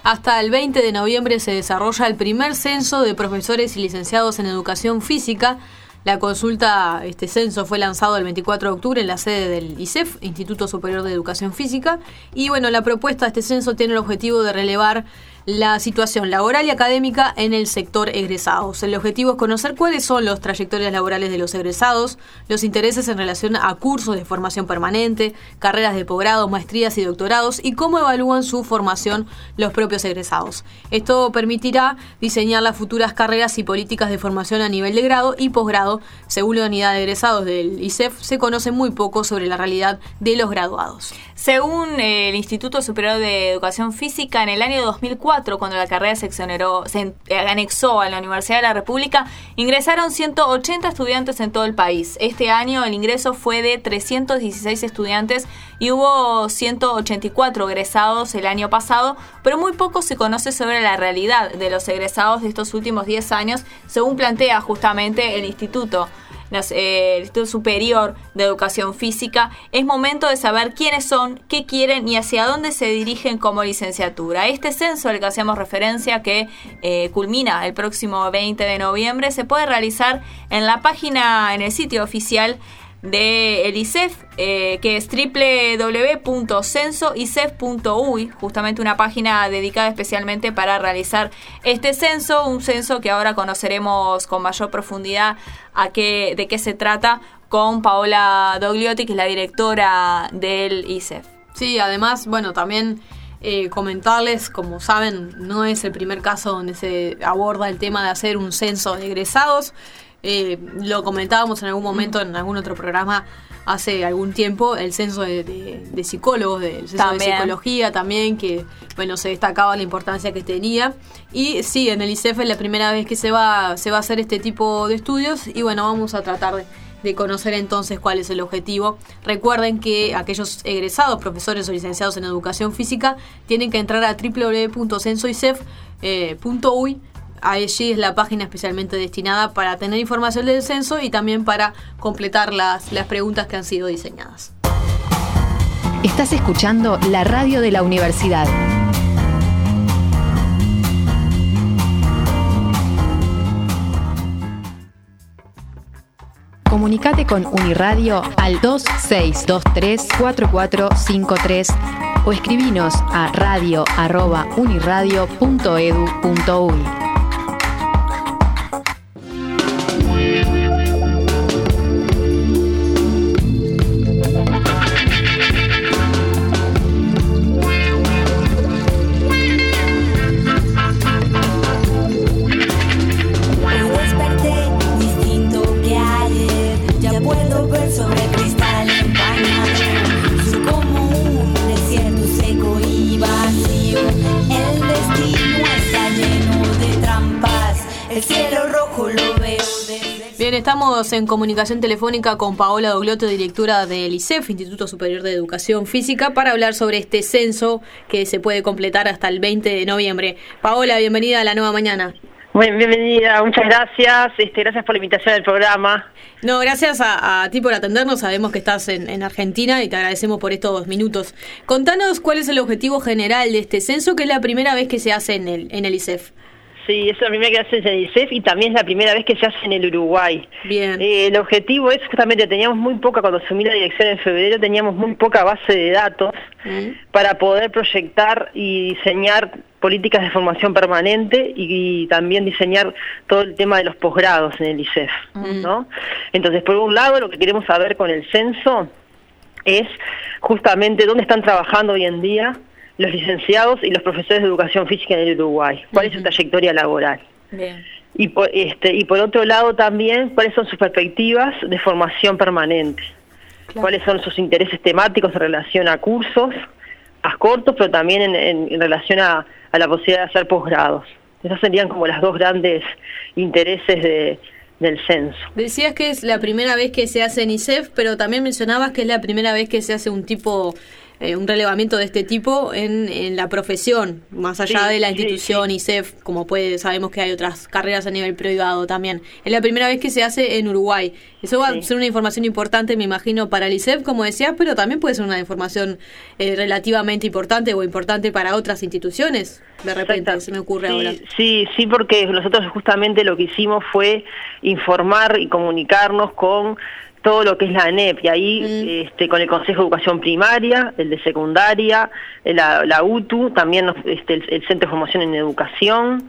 Hasta el 20 de noviembre se desarrolla el primer censo de profesores y licenciados en educación física. La consulta, este censo fue lanzado el 24 de octubre en la sede del ISEF, Instituto Superior de Educación Física. Y bueno, la propuesta de este censo tiene el objetivo de relevar la situación laboral y académica en el sector egresados. El objetivo es conocer cuáles son las trayectorias laborales de los egresados, los intereses en relación a cursos de formación permanente, carreras de posgrado, maestrías y doctorados y cómo evalúan su formación los propios egresados. Esto permitirá diseñar las futuras carreras y políticas de formación a nivel de grado y posgrado. Según la unidad de egresados del ISEF, se conoce muy poco sobre la realidad de los graduados. Según el Instituto Superior de Educación Física, en el año 2004, cuando la carrera se anexó a la Universidad de la República, ingresaron 180 estudiantes en todo el país. Este año el ingreso fue de 316 estudiantes y hubo 184 egresados el año pasado, pero muy poco se conoce sobre la realidad de los egresados de estos últimos 10 años, según plantea justamente el Instituto Superior de Educación Física. Es momento de saber quiénes son, qué quieren y hacia dónde se dirigen como licenciatura. Este censo al que hacemos referencia, que culmina el próximo 20 de noviembre, se puede realizar en la página, en el sitio oficial del ISEF, que es www.censoisef.uy, justamente una página dedicada especialmente para realizar este censo, un censo que ahora conoceremos con mayor profundidad de qué se trata con Paola Dogliotti, que es la directora del ISEF. Sí, además, bueno, también comentarles, como saben, no es el primer caso donde se aborda el tema de hacer un censo de egresados. Lo comentábamos en algún momento en algún otro programa hace algún tiempo, el censo de psicólogos, del censo también de psicología también, que bueno, se destacaba la importancia que tenía. Y sí, en el ISEF es la primera vez que se va a hacer este tipo de estudios y bueno, vamos a tratar de conocer entonces cuál es el objetivo. Recuerden que aquellos egresados, profesores o licenciados en educación física, tienen que entrar a www.censoisef.uy. Allí es la página especialmente destinada para tener información del censo y también para completar las preguntas que han sido diseñadas. Estás escuchando la radio de la universidad. Comunicate con Uniradio al 2623-4453 o escribinos a radio@uniradio.edu.uy. Bien, estamos en comunicación telefónica con Paola Dogliotti, directora del ISEF, Instituto Superior de Educación Física, para hablar sobre este censo que se puede completar hasta el 20 de noviembre. Paola, bienvenida a La Nueva Mañana. Bueno, bienvenida, muchas gracias. Gracias por la invitación al programa. No, gracias a ti por atendernos. Sabemos que estás en Argentina y te agradecemos por estos minutos. Contanos cuál es el objetivo general de este censo, que es la primera vez que se hace en el ISEF. Sí, es la primera que se hace en el ISEF y también es la primera vez que se hace en el Uruguay. Bien. El objetivo es justamente, teníamos muy poca, cuando asumí la dirección en febrero, teníamos muy poca base de datos para poder proyectar y diseñar políticas de formación permanente y también diseñar todo el tema de los posgrados en el ISEF, ¿no? Entonces, por un lado, lo que queremos saber con el censo es justamente dónde están trabajando hoy en día los licenciados y los profesores de educación física en el Uruguay, cuál es su trayectoria laboral. Bien. Y por otro lado también, cuáles son sus perspectivas de formación permanente, cuáles son sus intereses temáticos en relación a cursos más cortos, pero también en relación a la posibilidad de hacer posgrados. Esos serían como las dos grandes intereses del censo. Decías que es la primera vez que se hace en ISEF, pero también mencionabas que es la primera vez que se hace un tipo un relevamiento de este tipo en la profesión, más allá de la institución ISEF, como sabemos que hay otras carreras a nivel privado también. Es la primera vez que se hace en Uruguay. Eso va a ser una información importante, me imagino, para el ISEF, como decías, pero también puede ser una información relativamente importante o importante para otras instituciones. De repente se me ocurre ahora. Sí, porque nosotros justamente lo que hicimos fue informar y comunicarnos con todo lo que es la ANEP, y ahí con el Consejo de Educación Primaria, el de Secundaria, la UTU, también el Centro de Formación en Educación,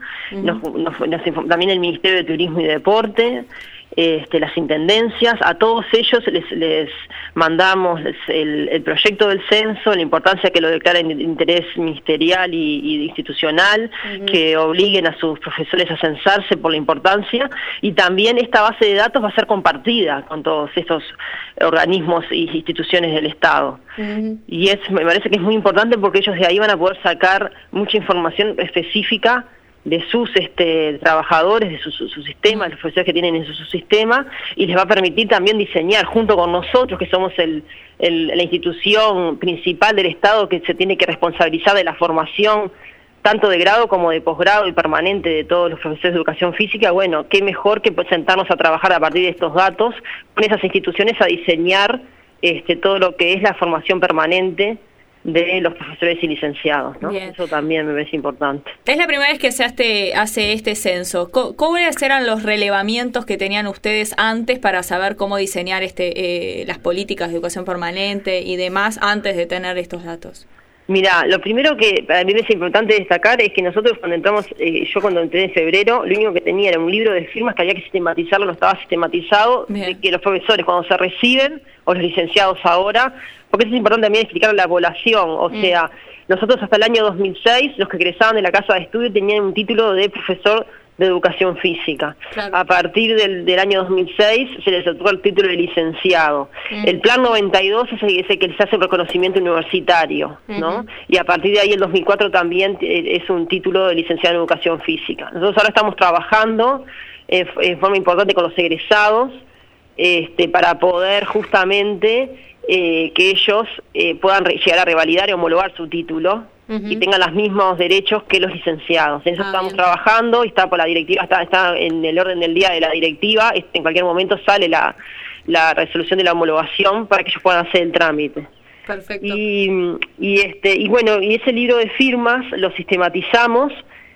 también el Ministerio de Turismo y Deporte, las intendencias. A todos ellos les mandamos el proyecto del censo, la importancia que lo declaren de interés ministerial y institucional, que obliguen a sus profesores a censarse por la importancia, y también esta base de datos va a ser compartida con todos estos organismos e instituciones del Estado. Y me parece que es muy importante porque ellos de ahí van a poder sacar mucha información específica de sus trabajadores, de su sistema, los profesores que tienen en su sistema, y les va a permitir también diseñar junto con nosotros, que somos la institución principal del Estado que se tiene que responsabilizar de la formación tanto de grado como de posgrado y permanente de todos los profesores de educación física. Bueno, qué mejor que sentarnos a trabajar a partir de estos datos con esas instituciones a diseñar todo lo que es la formación permanente de los profesores y licenciados, ¿no? Eso también me parece importante. Es la primera vez que se hace este censo. ¿Cuáles eran los relevamientos que tenían ustedes antes para saber cómo diseñar las políticas de educación permanente y demás antes de tener estos datos? Mira, lo primero que para mí es importante destacar es que nosotros cuando entramos, yo cuando entré en febrero, lo único que tenía era un libro de firmas que había que sistematizarlo, no estaba sistematizado, de que los profesores cuando se reciben, o los licenciados ahora, porque eso es importante también explicar a la población, o sea, nosotros hasta el año 2006, los que egresaban de la casa de estudio tenían un título de profesor de educación física. Claro. A partir del año 2006 se les otorgó el título de licenciado. El plan 92 es el que les hace un reconocimiento universitario, ¿no? Y a partir de ahí el 2004 también es un título de licenciado en educación física. Nosotros ahora estamos trabajando en forma importante con los egresados para poder justamente que ellos puedan llegar a revalidar y homologar su título y tengan los mismos derechos que los licenciados. En eso estamos trabajando, y está por la directiva, está en el orden del día de la directiva. En cualquier momento sale la resolución de la homologación para que ellos puedan hacer el trámite. Perfecto. Y bueno, y ese libro de firmas lo sistematizamos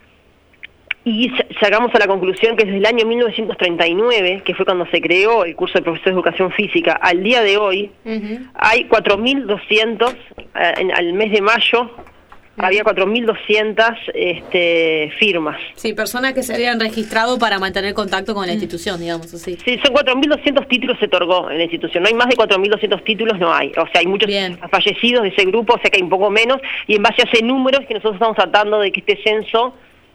y sacamos a la conclusión que desde el año 1939, que fue cuando se creó el curso de profesor de educación física, al día de hoy, hay 4.200, al mes de mayo, había 4.200 firmas. Sí, personas que se habían registrado para mantener contacto con la institución, digamos así. Sí, son 4.200 títulos se otorgó en la institución. No hay más de 4.200 títulos, no hay. O sea, hay muchos fallecidos de ese grupo, o sea que hay un poco menos. Y en base a ese número es que nosotros estamos tratando de que este censo,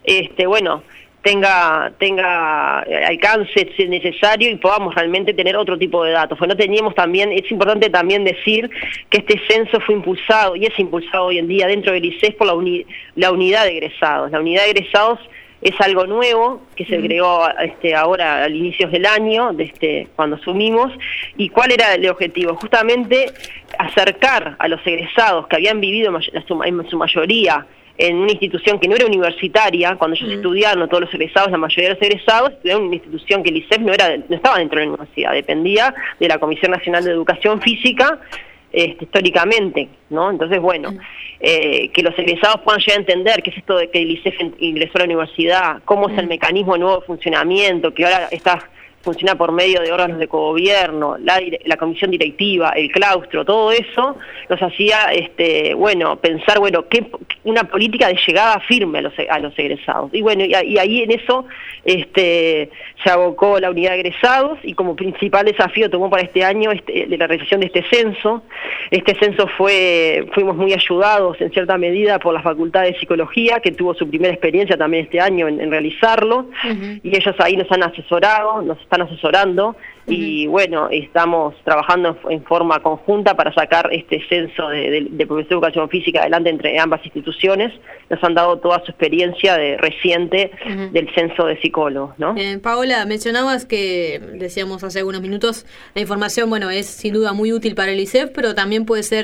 tenga alcance si es necesario y podamos realmente tener otro tipo de datos. Pues no teníamos también, es importante también decir que este censo fue impulsado y es impulsado hoy en día dentro del ISEF por la unidad de egresados. La unidad de egresados es algo nuevo que se creó ahora al inicio del año, cuando asumimos. ¿Y cuál era el objetivo? Justamente acercar a los egresados que habían vivido en su mayoría en una institución que no era universitaria. Cuando ellos estudiaron, todos los egresados, la mayoría de los egresados, estudiaron en una institución que el ISEF no estaba dentro de la universidad, dependía de la Comisión Nacional de Educación Física, históricamente, ¿no? Entonces, bueno, que los egresados puedan llegar a entender qué es esto de que el ISEF ingresó a la universidad, cómo es el mecanismo de nuevo funcionamiento, que ahora funciona por medio de órganos de cogobierno, la comisión directiva, el claustro, todo eso nos hacía pensar que una política de llegada firme a los egresados. Y bueno, y ahí en eso se abocó la unidad de egresados, y como principal desafío tomó para este año la realización de este censo. Este censo fuimos muy ayudados en cierta medida por la Facultad de Psicología, que tuvo su primera experiencia también este año en realizarlo, y ellos ahí nos han asesorado, nos están asesorando, y bueno, estamos trabajando en forma conjunta para sacar este censo de profesor de educación física adelante entre ambas instituciones. Nos han dado toda su experiencia reciente del censo de psicólogos, ¿no? Paola, mencionabas que, decíamos hace algunos minutos, la información, es sin duda muy útil para el ISEF, pero también puede ser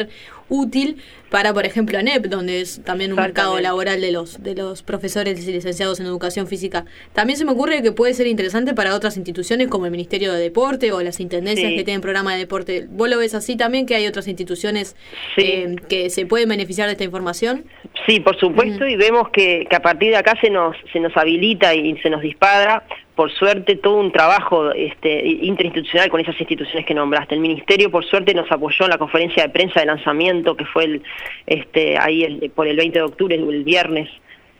útil para, por ejemplo, ANEP, donde es también un mercado laboral de los profesores y licenciados en educación física. También se me ocurre que puede ser interesante para otras instituciones como el Ministerio de Deporte o las intendencias que tienen programa de deporte. ¿Vos lo ves así también, que hay otras instituciones que se pueden beneficiar de esta información? Sí, por supuesto, y vemos que a partir de acá se nos habilita y se nos dispara, por suerte, todo un trabajo interinstitucional con esas instituciones que nombraste. El Ministerio, por suerte, nos apoyó en la conferencia de prensa de lanzamiento, que fue por el 20 de octubre, el viernes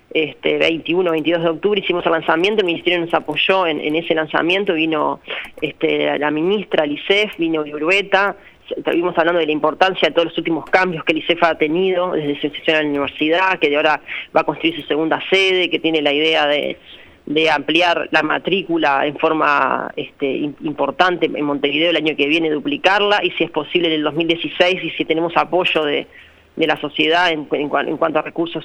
21, 22 de octubre, hicimos el lanzamiento. El Ministerio nos apoyó en ese lanzamiento, vino la ministra, el ISEF, vino Urueta. Estuvimos hablando de la importancia de todos los últimos cambios que el ISEF ha tenido desde su institución a la universidad, que de ahora va a construir su segunda sede, que tiene la idea de ampliar la matrícula en forma importante en Montevideo el año que viene, duplicarla, y si es posible en el 2016, y si tenemos apoyo de la sociedad en cuanto a recursos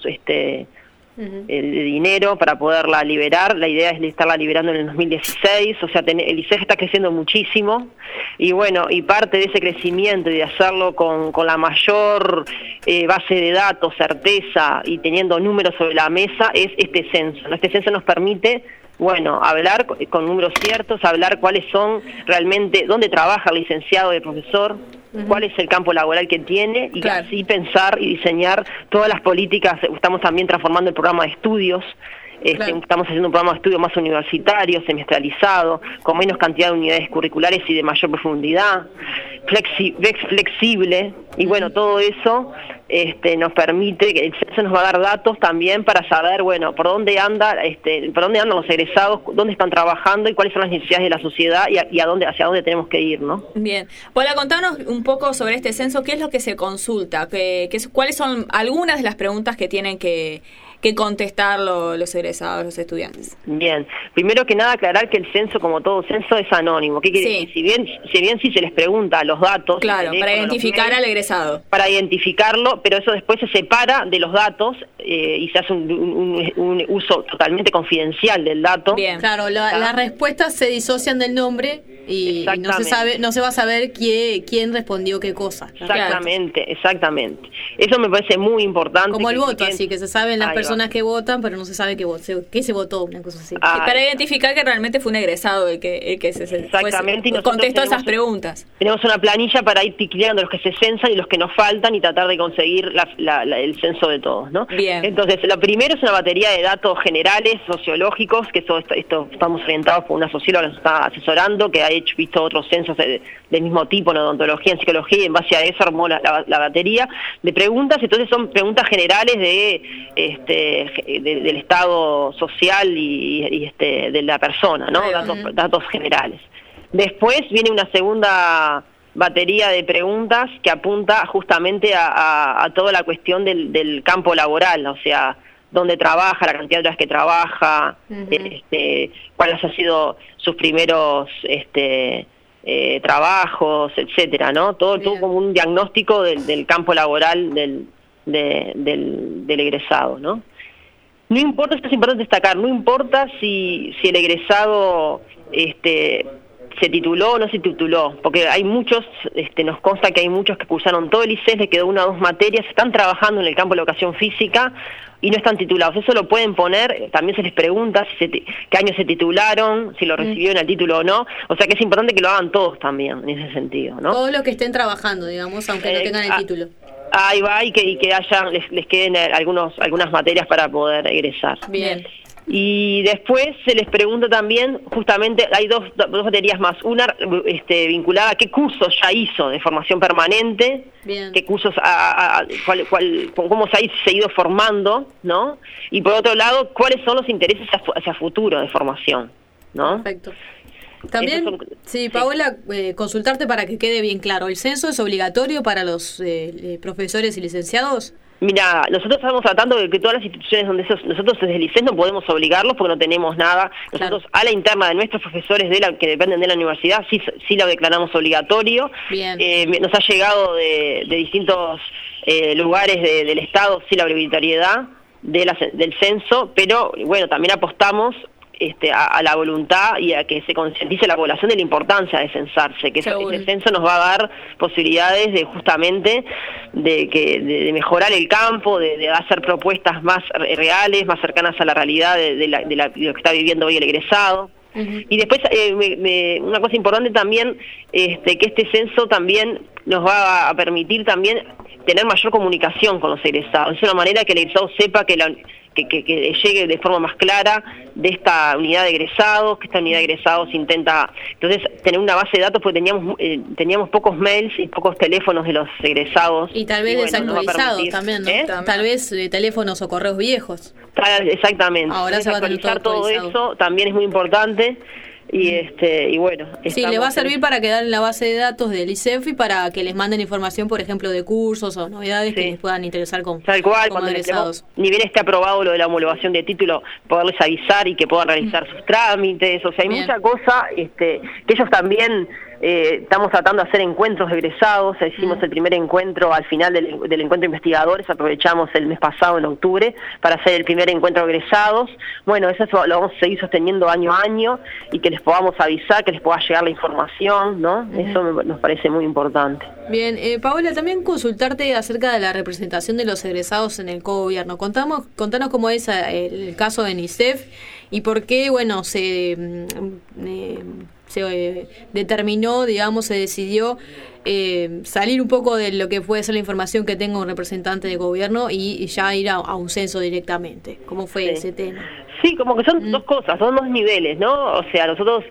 de dinero para poderla liberar. La idea es de estarla liberando en el 2016, o sea, el ISEF está creciendo muchísimo, y bueno, y parte de ese crecimiento y de hacerlo con la mayor base de datos, certeza y teniendo números sobre la mesa es este censo, ¿no? Este censo nos permite, bueno, hablar con números ciertos, hablar cuáles son realmente, dónde trabaja el licenciado y el profesor, cuál es el campo laboral que tiene, y así pensar y diseñar todas las políticas. Estamos también transformando el programa de estudios, estamos haciendo un programa de estudio más universitario, semestralizado, con menos cantidad de unidades curriculares y de mayor profundidad, flexible, y bueno, todo eso nos permite, que el censo nos va a dar datos también para saber, bueno, por dónde andan los egresados, dónde están trabajando y cuáles son las necesidades de la sociedad y hacia dónde tenemos que ir, ¿no? Bien. Paula, contanos un poco sobre este censo. ¿Qué es lo que se consulta? ¿Cuáles son algunas de las preguntas que tienen que contestar los egresados, los estudiantes? Bien, primero que nada aclarar que el censo, como todo censo, es anónimo. ¿Qué quiere decir? Si bien se les pregunta los datos, claro, para identificar al egresado, para identificarlo, pero eso después se separa de los datos y se hace un uso totalmente confidencial del dato. Bien, claro, las respuestas se disocian del nombre y no se va a saber quién respondió qué cosa. Exactamente. Eso me parece muy importante. Como el voto, así que se saben las personas que votan, pero no se sabe qué se votó, una cosa así. Para identificar que realmente fue un egresado el que contestó esas preguntas. Tenemos una planilla para ir ticleando los que se censan y los que nos faltan y tratar de conseguir el censo de todos, ¿no? Bien. Entonces, lo primero es una batería de datos generales, sociológicos, que esto estamos orientados por una socióloga que nos está asesorando, que ha visto otros censos del mismo tipo, en odontología, en psicología, y en base a eso armó la batería de preguntas. Entonces son preguntas generales del estado social y de la persona, ¿no? Datos generales. Después viene una segunda batería de preguntas que apunta justamente a toda la cuestión del campo laboral, o sea, dónde trabaja, la cantidad de horas que trabaja, cuáles han sido sus primeros trabajos, etcétera, ¿no? Todo como un diagnóstico del campo laboral del egresado, ¿no? No importa, esto es importante destacar, no importa si el egresado se tituló o no se tituló, porque hay muchos, nos consta que hay muchos que cursaron todo el ISEF, les quedó 1 o 2 materias, están trabajando en el campo de la educación física y no están titulados. Eso lo pueden poner, también se les pregunta qué año se titularon, si lo recibieron el título o no, o sea que es importante que lo hagan todos también en ese sentido, ¿no? Todos los que estén trabajando, digamos, aunque no tengan el título. Ahí va, y que les queden algunas materias para poder egresar. Bien. Y después se les pregunta también, justamente, hay dos baterías más. Una vinculada a qué cursos ya hizo de formación permanente, qué cursos, cómo se ha ido formando, ¿no? Y por otro lado, cuáles son los intereses hacia futuro de formación, ¿no? Perfecto. También, Paola, consultarte para que quede bien claro, ¿el censo es obligatorio para los profesores y licenciados? Mira, nosotros estamos tratando de que todas las instituciones donde nosotros desde el ISEF no podemos obligarlos porque no tenemos nada. Nosotros a la interna de nuestros profesores que dependen de la universidad sí lo declaramos obligatorio. Bien. Nos ha llegado de distintos lugares del Estado sí la obligatoriedad del censo, pero bueno, también apostamos a la voluntad y a que se concientice la población de la importancia de censarse, que ese censo nos va a dar posibilidades de justamente de mejorar el campo, de hacer propuestas más reales, más cercanas a la realidad de lo que está viviendo hoy el egresado. Y después una cosa importante también, que este censo también nos va a permitir también tener mayor comunicación con los egresados. Es una manera que el egresado sepa que llegue de forma más clara de esta unidad de egresados, que esta unidad de egresados intenta, entonces, tener una base de datos, porque teníamos pocos mails y pocos teléfonos de los egresados. Y tal vez desactualizados también, ¿no? Tal vez teléfonos o correos viejos. Exactamente. Ahora se va a actualizar todo eso, también es muy importante. Y bueno, sí, le va a servir para quedar en la base de datos del ISEF y para que les manden información, por ejemplo, de cursos o novedades que les puedan interesar tal cual, cuando ni bien esté aprobado lo de la homologación de título, poderles avisar y que puedan realizar sus trámites. O sea, hay mucha cosa que ellos también... estamos tratando de hacer encuentros de egresados. Hicimos el primer encuentro al final del encuentro de investigadores, aprovechamos el mes pasado, en octubre, para hacer el primer encuentro de egresados. Bueno, eso lo vamos a seguir sosteniendo año a año, y que les podamos avisar, que les pueda llegar la información, ¿no? Eso nos parece muy importante. Bien, Paola, también consultarte acerca de la representación de los egresados en el cogobierno. Contanos cómo es el caso de ISEF y por qué, bueno, se determinó, digamos, se decidió salir un poco de lo que puede ser la información que tenga un representante de gobierno y ya ir a un censo directamente. ¿Cómo fue ese tema? Sí, como que son dos cosas, son dos niveles, ¿no? O sea, nosotros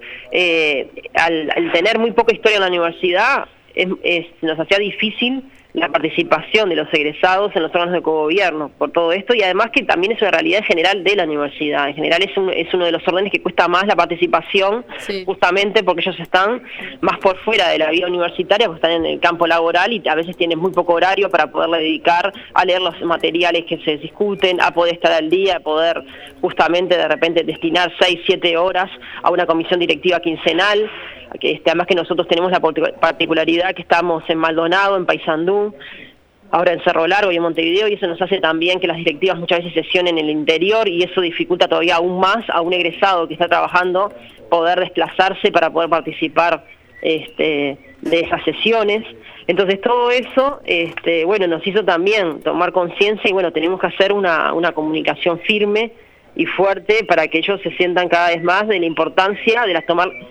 al tener muy poca historia en la universidad, nos hacía difícil la participación de los egresados en los órganos de cogobierno por todo esto, y además que también es una realidad general de la universidad. En general es uno de los órdenes que cuesta más la participación, justamente porque ellos están más por fuera de la vida universitaria, porque están en el campo laboral y a veces tienen muy poco horario para poderle dedicar a leer los materiales que se discuten, a poder estar al día, a poder justamente de repente destinar 6-7 horas a una comisión directiva quincenal. Además que nosotros tenemos la particularidad que estamos en Maldonado, en Paysandú, ahora en Cerro Largo y en Montevideo, y eso nos hace también que las directivas muchas veces sesionen en el interior, y eso dificulta todavía aún más a un egresado que está trabajando poder desplazarse para poder participar de esas sesiones. Entonces todo eso bueno, nos hizo también tomar conciencia, y bueno, tenemos que hacer una comunicación firme y fuerte para que ellos se sientan cada vez más de la importancia de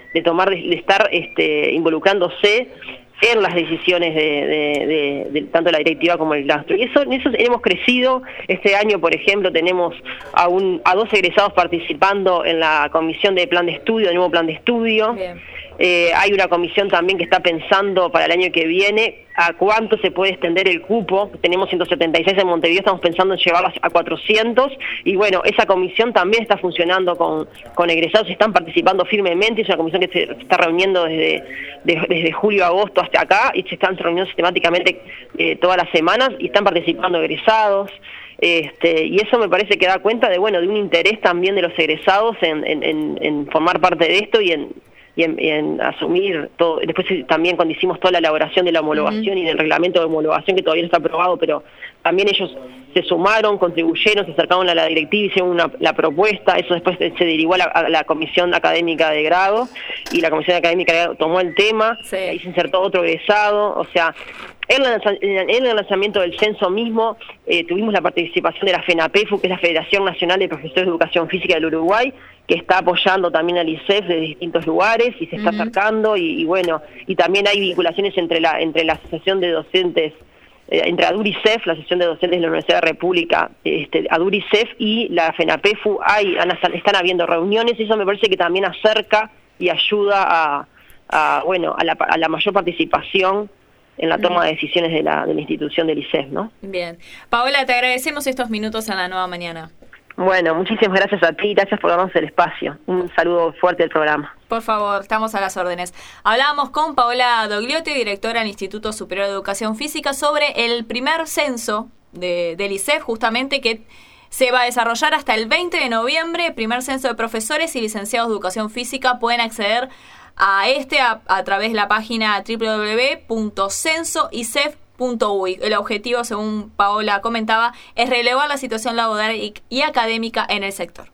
estar involucrándose en las decisiones de tanto la directiva como el claustro. Y en eso hemos crecido. Este año, por ejemplo, tenemos a 2 egresados participando en la comisión de plan de estudio, del nuevo plan de estudio. Hay una comisión también que está pensando para el año que viene a cuánto se puede extender el cupo. Tenemos 176 en Montevideo, estamos pensando en llevarlas a 400, y bueno, esa comisión también está funcionando con egresados, están participando firmemente. Es una comisión que se está reuniendo desde julio a agosto hasta acá, y se están reuniendo sistemáticamente todas las semanas, y están participando egresados. Y eso me parece que da cuenta de un interés también de los egresados en formar parte de esto y en asumir todo. Después también cuando hicimos toda la elaboración de la homologación y del reglamento de homologación, que todavía no está aprobado, pero también ellos se sumaron, contribuyeron, se acercaron a la directiva, hicieron la propuesta. Eso después se derivó a la comisión académica de grado, y la comisión académica de grado tomó el tema, ahí se insertó otro egresado. O sea, en el lanzamiento del censo mismo tuvimos la participación de la FENAPEFU, que es la Federación Nacional de Profesores de Educación Física del Uruguay, que está apoyando también al ISEF de distintos lugares y se está acercando, y bueno, y también hay vinculaciones entre la asociación de docentes, entre ADUR-ISEF, la asociación de docentes de la Universidad de la República, ADUR-ISEF y la FENAPEFU, están habiendo reuniones, y eso me parece que también acerca y ayuda a la mayor participación en la toma de decisiones de la institución del ISEF, ¿no? Bien. Paola, te agradecemos estos minutos en La Nueva Mañana. Bueno, muchísimas gracias a ti, gracias por darnos el espacio. Un saludo fuerte del programa. Por favor, estamos a las órdenes. Hablábamos con Paola Dogliotti, directora del Instituto Superior de Educación Física, sobre el primer censo del ISEF, justamente, que se va a desarrollar hasta el 20 de noviembre, primer censo de profesores y licenciados de Educación Física. Pueden acceder a a través de la página www.censoisef.uy. El objetivo, según Paola comentaba, es relevar la situación laboral y académica en el sector.